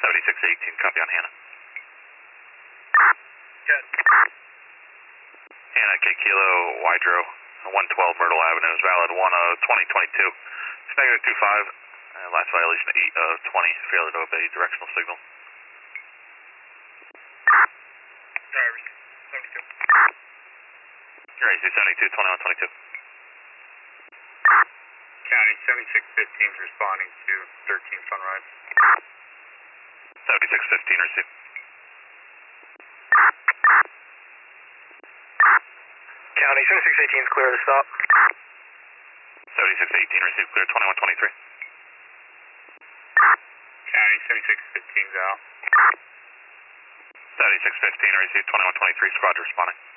7618, copy on Hannah. Good. Hannah, K Kilo, Wydro, 112 Myrtle Avenue is valid 1/20/22. It's negative 25. Last violation 8/20. Failure to obey directional signal. Drivers, 72. Race 72, 2122. County 7615 is responding to 13 Sunrise. 7615, receive. County 7618 is clear to stop. 7618, receive clear 2123. County 7615 is out. 7615, receive 2123, squad responding.